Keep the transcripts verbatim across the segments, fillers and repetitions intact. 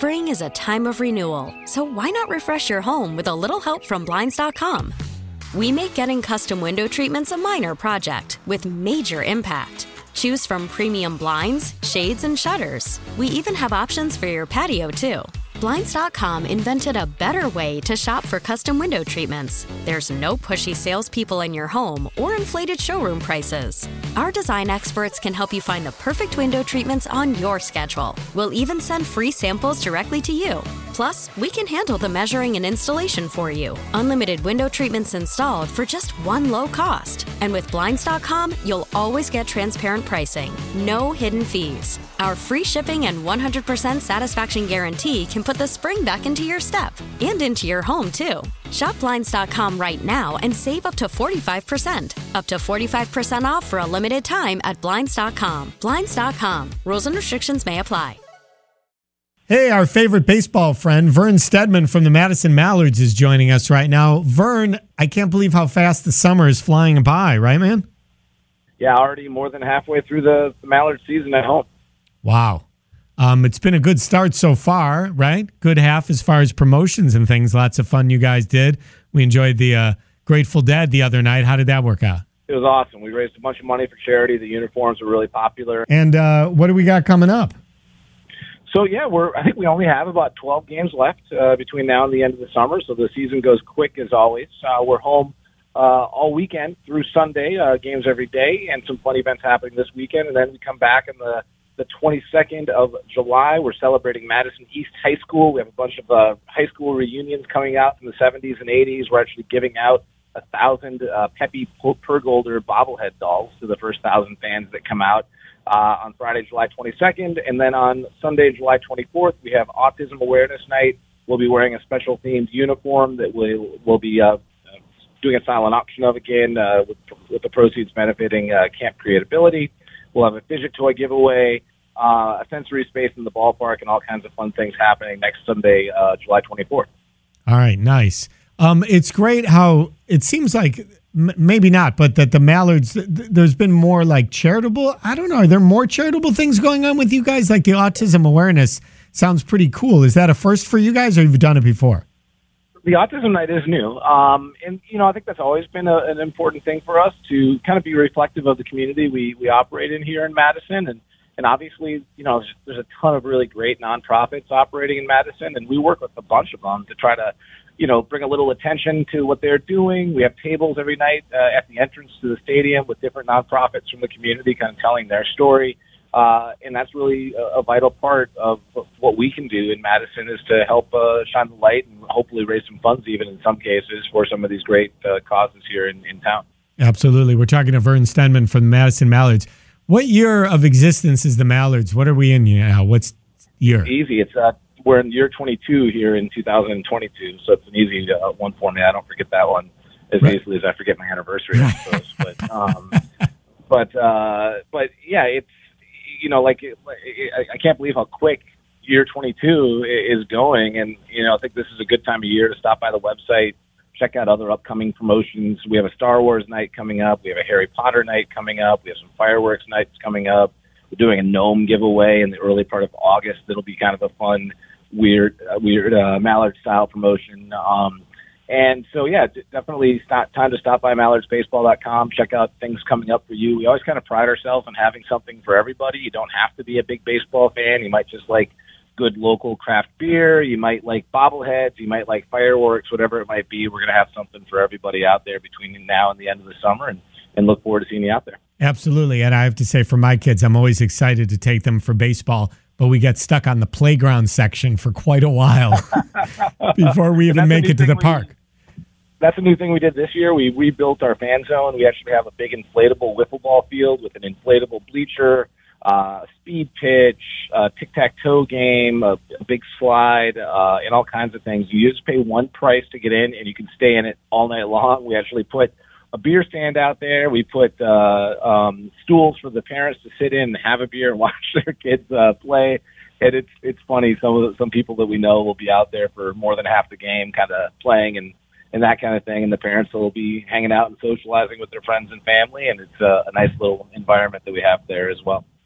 Spring is a time of renewal, so why not refresh your home with a little help from Blinds dot com? We make getting custom window treatments a minor project with major impact. Choose from premium blinds, shades, and shutters. We even have options for your patio, too. Blinds dot com invented a better way to shop for custom window treatments. There's no pushy salespeople in your home or inflated showroom prices. Our design experts can help you find the perfect window treatments on your schedule. We'll even send free samples directly to you. Plus, we can handle the measuring and installation for you. Unlimited window treatments installed for just one low cost. And with Blinds dot com, you'll always get transparent pricing. No hidden fees. Our free shipping and one hundred percent satisfaction guarantee can put the spring back into your step and into your home, too. Shop Blinds dot com right now and save up to forty-five percent. Up to forty-five percent off for a limited time at Blinds dot com. Blinds dot com. Rules and restrictions may apply. Hey, our favorite baseball friend, Vern Stedman from the Madison Mallards is joining us right now. Vern, I can't believe how fast the summer is flying by, right, man? Yeah, already more than halfway through the, the Mallard season at home. Wow. Um, it's been a good start so far, right? Good half as far as promotions and things. Lots of fun you guys did. We enjoyed the uh, Grateful Dead the other night. How did that work out? It was awesome. We raised a bunch of money for charity. The uniforms were really popular. And uh, what do we got coming up? So, yeah, we're. I think we only have about twelve games left uh, between now and the end of the summer, so the season goes quick as always. Uh, we're home uh, all weekend through Sunday, uh, games every day, and some fun events happening this weekend. And then we come back on the, the twenty-second of July. We're celebrating Madison East High School. We have a bunch of uh, high school reunions coming out from the seventies and eighties. We're actually giving out a thousand uh, Pepe Pergolder bobblehead dolls to the first thousand fans that come out. Uh, on Friday, July twenty-second, and then on Sunday, July twenty-fourth, we have Autism Awareness Night. We'll be wearing a special themed uniform that we'll, we'll be uh, doing a silent auction of again, uh, with, with the proceeds benefiting uh, Camp Creatability. We'll have a fidget toy giveaway, uh, a sensory space in the ballpark, and all kinds of fun things happening next Sunday, uh, July twenty-fourth. All right, nice. Um, it's great how it seems like maybe not, but that the Mallards, th- there's been more like charitable. I don't know. Are there more charitable things going on with you guys? Like the autism awareness sounds pretty cool. Is that a first for you guys, or have you done it before? The Autism Night is new. Um, and, you know, I think that's always been a, an important thing for us to kind of be reflective of the community we, we operate in here in Madison. And, and obviously, you know, there's, there's a ton of really great nonprofits operating in Madison, and we work with a bunch of them to try to, you know, bring a little attention to what they're doing. We have tables every night uh, at the entrance to the stadium with different nonprofits from the community kind of telling their story. Uh, and that's really a, a vital part of what we can do in Madison is to help uh, shine the light and hopefully raise some funds even in some cases for some of these great uh, causes here in, in town. Absolutely. We're talking to Vern Stedman from the Madison Mallards. What year of existence is the Mallards? What are we in now? What's year? Easy. It's uh, we're in year twenty-two here in two thousand twenty-two, so it's an easy uh, one for me. I don't forget that one as right. easily as I forget my anniversary, I suppose. but um, but uh, but yeah, it's you know like it, it, I can't believe how quick year twenty-two is going, and you know I think this is a good time of year to stop by the website, check out other upcoming promotions. We have a Star Wars night coming up. We have a Harry Potter night coming up. We have some fireworks nights coming up. We're doing a gnome giveaway in the early part of August. That'll be kind of a fun, weird, uh, weird uh, Mallard-style promotion. Um, and so, yeah, definitely stop, time to stop by mallards baseball dot com. Check out things coming up for you. We always kind of pride ourselves on having something for everybody. You don't have to be a big baseball fan. You might just like good local craft beer. You might like bobbleheads. You might like fireworks, whatever it might be. We're going to have something for everybody out there between now and the end of the summer, and, and look forward to seeing you out there. Absolutely. And I have to say, for my kids, I'm always excited to take them for baseball, but we get stuck on the playground section for quite a while before we even make it to the park. We, that's a new thing we did this year. We rebuilt our fan zone. We actually have a big inflatable wiffle ball field with an inflatable bleacher, uh, speed pitch, uh, tic-tac-toe game, a, a big slide, uh, and all kinds of things. You just pay one price to get in, and you can stay in it all night long. We actually put a beer stand out there. We put uh, um, stools for the parents to sit in and have a beer and watch their kids uh, play. And it's it's funny. Some of the, some people that we know will be out there for more than half the game, kind of playing and, and that kind of thing. And the parents will be hanging out and socializing with their friends and family. And it's a, a nice little environment that we have there as well.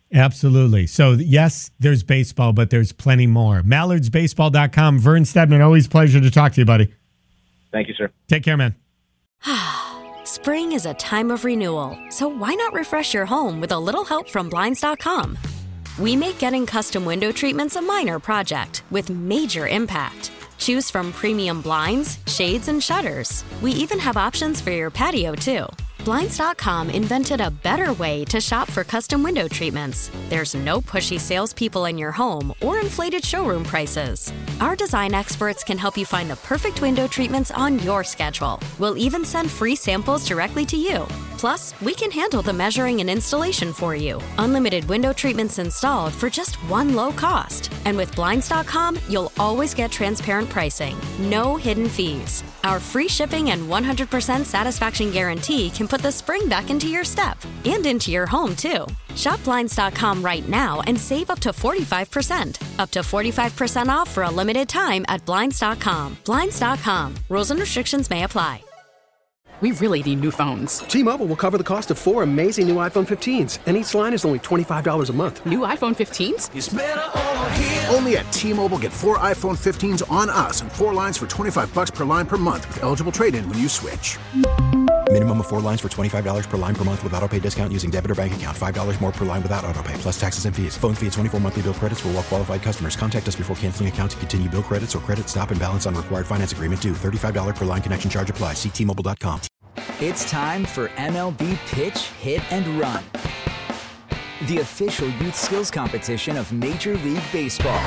Absolutely. So, yes, there's baseball, but there's plenty more. mallards baseball dot com. Vern Stedman, always a pleasure to talk to you, buddy. Thank you, sir. Take care, man. Spring is a time of renewal, so why not refresh your home with a little help from Blinds dot com? We make getting custom window treatments a minor project with major impact. Choose from premium blinds, shades, and shutters. We even have options for your patio, too. Blinds dot com invented a better way to shop for custom window treatments. There's no pushy salespeople in your home or inflated showroom prices. Our design experts can help you find the perfect window treatments on your schedule. We'll even send free samples directly to you. Plus, we can handle the measuring and installation for you. Unlimited window treatments installed for just one low cost. And with Blinds dot com, you'll always get transparent pricing. No hidden fees. Our free shipping and one hundred percent satisfaction guarantee can put the spring back into your step and into your home, too. Shop Blinds dot com right now and save up to forty-five percent. Up to forty-five percent off for a limited time at Blinds dot com. Blinds dot com. Rules and restrictions may apply. We really need new phones. T-Mobile will cover the cost of four amazing new iPhone fifteens, and each line is only twenty-five dollars a month. New iPhone fifteens? It's better over here. Only at T-Mobile, get four iPhone fifteens on us and four lines for twenty-five dollars per line per month with eligible trade-in when you switch. Minimum of four lines for twenty-five dollars per line per month with autopay discount using debit or bank account. five dollars more per line without autopay, plus taxes and fees. Phone fee at twenty-four monthly bill credits for well-qualified customers. Contact us before canceling account to continue bill credits or credit stop and balance on required finance agreement due. thirty-five dollars per line connection charge applies. See T Mobile dot com. It's time for M L B Pitch, Hit, and Run, the official youth skills competition of Major League Baseball.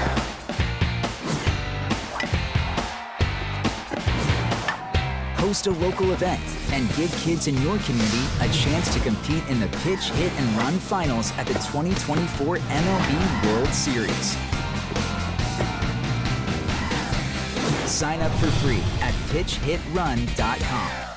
Host a local event and give kids in your community a chance to compete in the Pitch, Hit, and Run finals at the twenty twenty-four M L B World Series. Sign up for free at pitch hit run dot com.